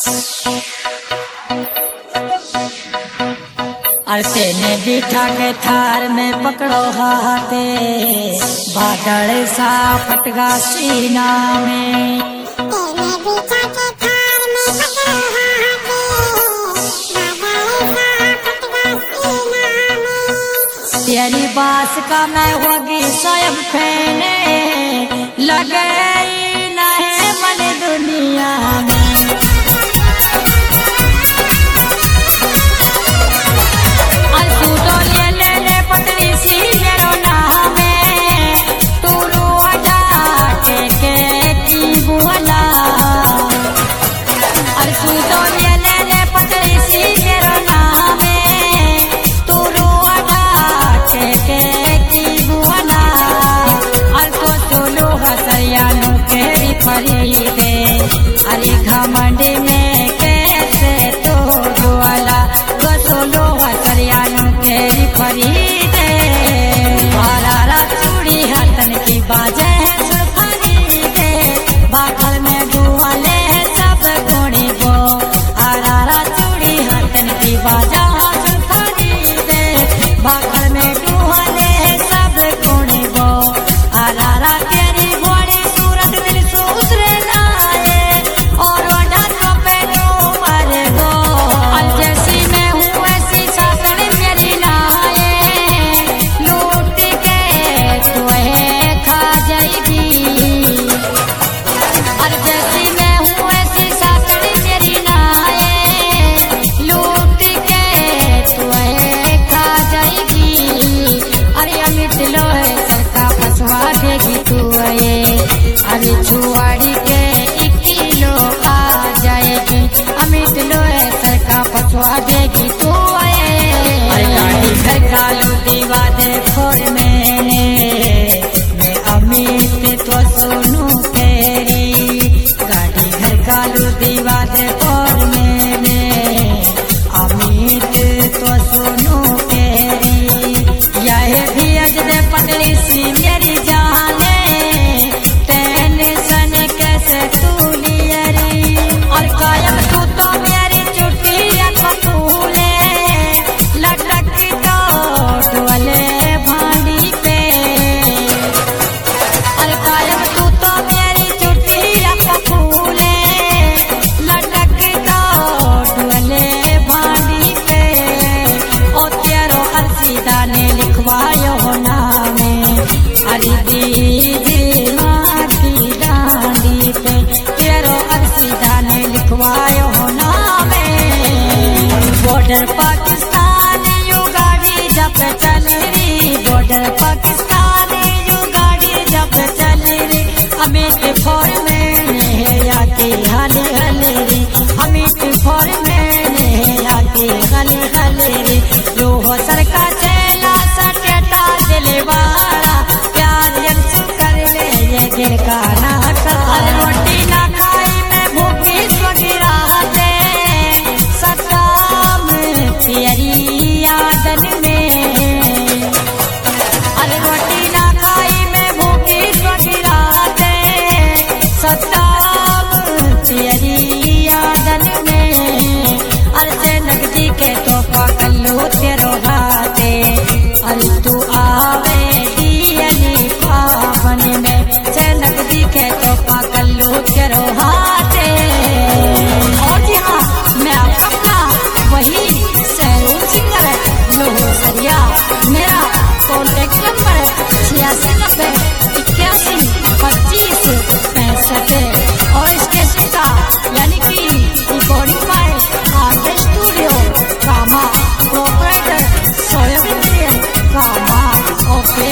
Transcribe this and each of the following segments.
अरसे ने बिठा के थार में पकड़ो हाथे, बादल सा फटगा सीना में। तेरी बास का मैं होगी स्वयं फैने, लगे न है मन दुनिया में। तू तो ले पतली सी मेरो नाम में, तू रो हटा के की बुला। तू तो ले पतली सी मेरो नाम में, तू रो हटा के की बुला। तो सोलो हसरियानो के परी दे, अरे घमंड में कैसे तो दुआला। सोलो हसरियानो केरी फरीदे, बारारा चूड़ी हथन की बाजे सुरफरी दे। बाखल में डुआले सब कोणी बो, आरारा चूड़ी हथन की बाजा सुरफरी दे। बाखल में डुआले सब कोणी बो, आरारा केरी बड़ी सूरत दिल सूत्रे नाए, और वडा तो पे नो मरे गो। अलजसी में अरे छुआड़ी के 1 किलो आ जाएगी, अमित लोहे सरका पछुआ देगी तू आए। अरे गाड़ी घर कालू दीवा दे फोर मैंने, मैं अमित तो सुनू तेरी। गाड़ी घर कालू दीवा दे फोर मैंने, अमित तो सुनू तेरी। यह भी अज दे पतली सी मेरी जाने, तू लियरी और कायम तू तो मेरी चुटिया कपूले, लटकी तो डोले भांडी पे। और कायम तू तो मेरी चुटिया कपूले, लटकी तो डोले भांडी पे। ओ तेरो अर्सीदा ने लिखवायो हो नामे, अरे दीदी लिखवायो हो नामे। बॉर्डर पाकिस्तान यू गाड़ी जब चल रही, बॉर्डर पाकिस्तान यू गाड़ी जब चल रही। अमित फौर में आती हले हले री, अमित फौर में आती हले हले री। लोहो सर का चेला सटेटा दिलवारा, प्यार यंसु कर ले ये गिर का नाका। रोटी ना खाई तेरी यादन में, अरे रोटी ना खाई मैं भूखी स्वगिराते, सताब तेरी यादन में। अरे से नगदी के तो पकड़ो तेरो हाथे, अरे तू आवेगी अली पावन में। से नगदी के तो पकड़ो तेरो हाथे। और जी हाँ, मैं आपका वही लोहो सरिया, मेरा कॉन्टेक्ट नंबर 8690 81 25 65। और इसके सीधा यानी कि recording by art studio comma, proprietor soybean comma. Okay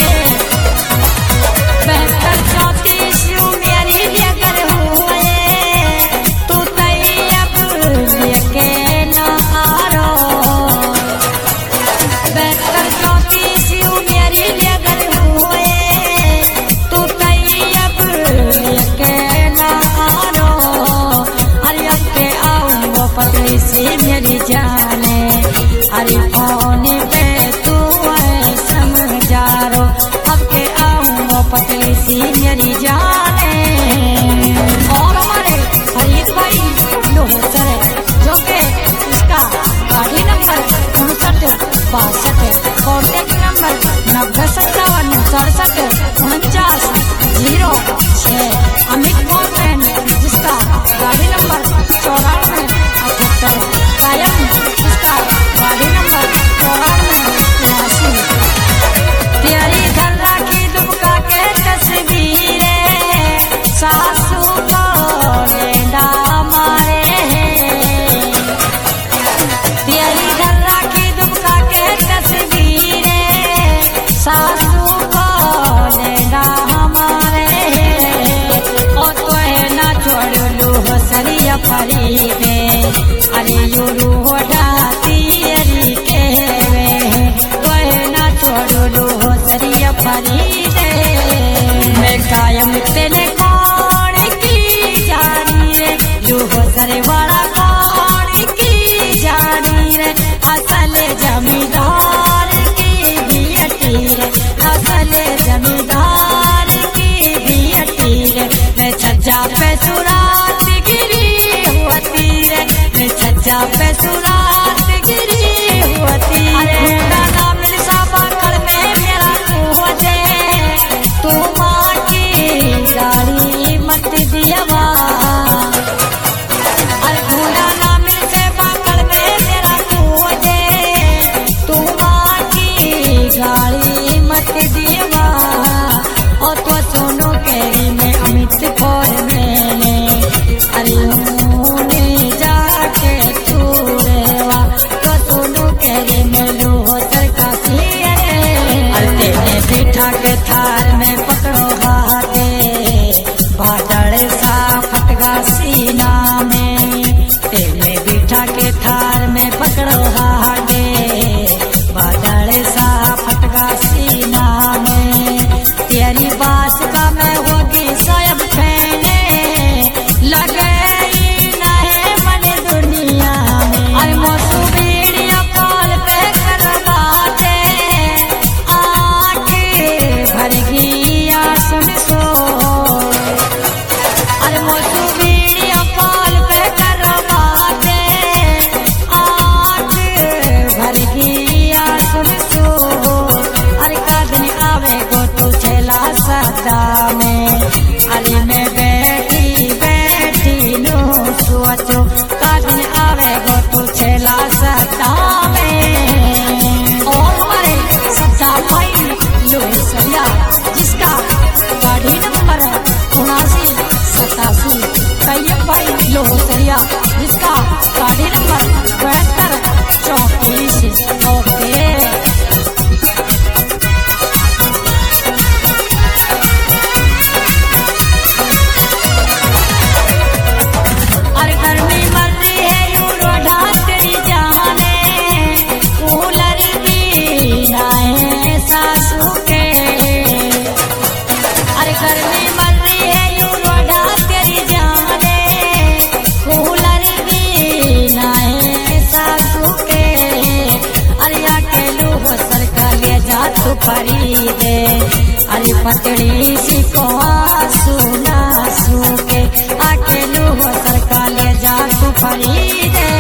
7234 you मेरी लेकर हुए, तू तैयार लेके ना आ रो। 7234 यू मेरी लेकर हुए, तू तैयार लेके ना आ रो। अरे अब के आऊँ पतली सी मेरी जाने, अरे फोन पे तू समझा रो। अब के आऊँ पतली सी मेरी जाने। और हमारे फरीद भाई लोहो सर 94 कायम जिसका गाड़ी नंबर 94 तेरी घर राखी दुबका के तस्वीरें सासू को लेना मारे तेरी घर राखी दुबका के तस्वीरें सासू को लेना हमारे ओ तो है ना छोड़ लू सरिया परी दे अरे यू रूढ़ा तेरी के वे तो है ना छोड़ लू सरिया परी दे मैं कायम तेरे कौन की जानी रे लूहो सरे वाला कौन की जानी रे असल जमींदार की बेटी रे असल जमींदार की बेटी रे मैं छज्जा पे सुरात गिरी होती रे मैं छज्जा पे सुरात गिरी होती रे गाना मिल साबा कर में मेरा तू हो दे तू माँ की गाड़ी मत दियावा अरे घोड़ा ना मिल से पाकड़ में मेरा तू हो दे तू माँ की गाड़ी मत दियावा और तो सोनू केरी में अमित खोर मैंने अरे होने जाके तू रेवा तो सोनू केरी में लूहो सरका अरे बिठा के थार में पकड़ो हाथे बादल सा फटगा सीना में तेने बिठा के थार में पकड़ो हाथे बादल सा फटगा सीना में तेरी बात का मैं होगी शायद फैने लगे नहीं मन दुनिया में अरे मोसू वीडियो कॉल पे करवाते आँख भर गया सुन सो अरे मोसू वीडियो कॉल पे करवाते आँख भर गया सुन सो अरे कादनी आवे गो तू चला सदा में अरे मैं बैठी बैठी नो सोचो कादन आवे गो तू चला सदा में और हमारे सच्चा भाई लो सरिया जिसका गाड़ी नंबर 7987 तैयब भाई लो सरिया जिसका गाड़ी नंबर 7234 ओके अरे गर्मी मर रही है यू रोढ़ा तेरी जाने कूलर की नाए सासू के अरे गर्मी मर रही है यू रोढ़ा तेरी जाने कूलर की नाए सासू के अरे अकेलू हो सरका ले जा तू खरीदे अरे पतड़ी सी को सुना सू के अकेलू हो सरका ले जा तू खरीदे